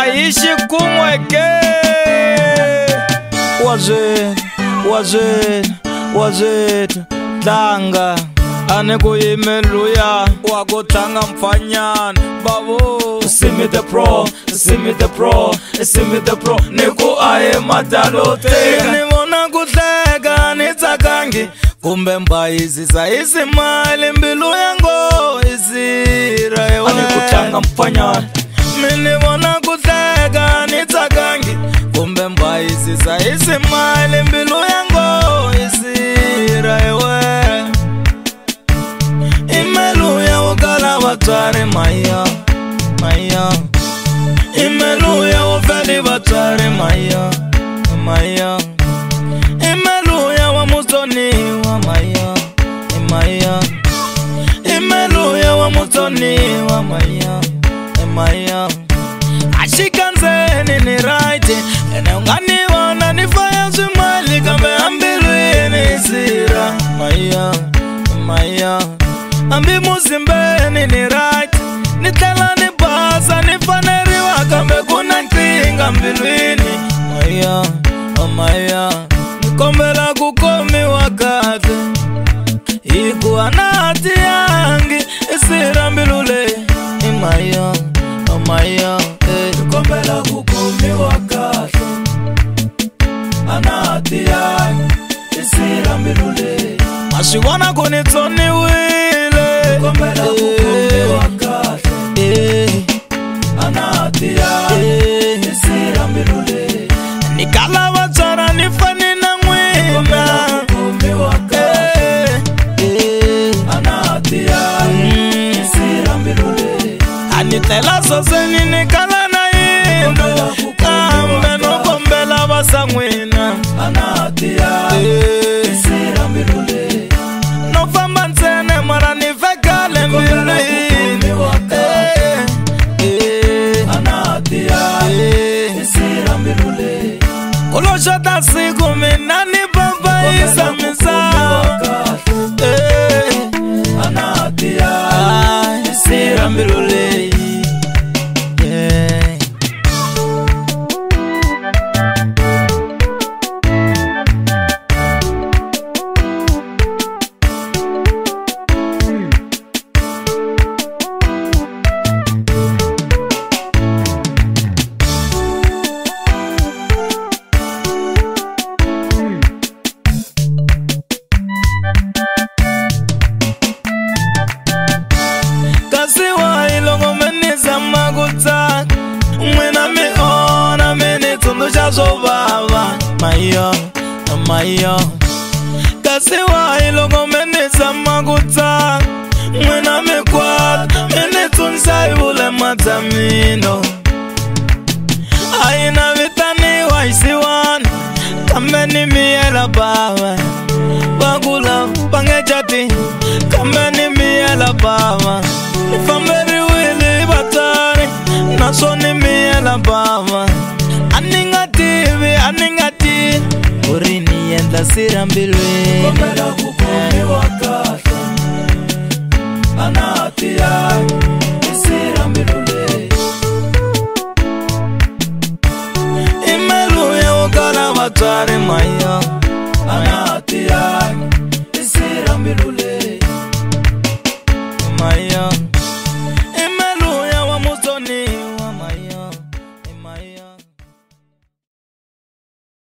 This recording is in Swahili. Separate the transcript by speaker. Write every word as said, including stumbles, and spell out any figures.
Speaker 1: aishi kumweke. Was it, was it, was it Danga Aneko Yemeluya Wako tanga mfanyan Babo Simi the pro, simi the pro, simi the pro Neko ae matalote Ni mona kutega nitakangi Kumbe mba hizi sa hizi mali mbilu yango Izira ewe Aneko tanga mfanyan Mini mona kutega nitakangi Kumbe mba hizi sa hizi mali mbilu yango Izira ewe Imeluya wakala watare maya Maya Imeluya wafeli watare maya Maya Imeluya wa mutoni wa maya Maya Imeluya wa mutoni wa maya Maya Ashikanze nini right Ene ungani wana nifaya zumali Kambe ambilu ini zira Maya Maya Ambi muzimbe nini right Nitela ni basa nifaneri wakambe kuna nkinga mbilwini Maya, oh maya Nikombela kukomi wakati Ikuwa na hati yangi Isira mbilule Maya, oh maya eh. Nikombela kukomi wakati Ana hati yangi Isira mbilule Mashiwana kunitoni wile Nikombela kukomi wakati eh. Ana hati yangi Isira mbilule Nikala wachara nifani na mwina Nikombela kukomi wakati eh. Ana hati yangi Isira mbilule Anitela sose ninikala na ino Kambe no kombela basa mwina Ana hati yangi Isira mbilule No famba nsene mara nifekale mbilule Ulo shota siku minani baba isa misa Eh Anatia Isira mbilule Yeah So baba, maya, maya. Kasi wa ilongo mene samaguta. Mwena mekwad, mene tunsa ibule matamino. Aina vitani wa isiwan, kameni miela bawa. Bagula, pangejati, kameni miela bawa. Nifamberi wili batari, nasoni miela bawa. Aninga tibi, aninga ti Urini yenda sira mbilwe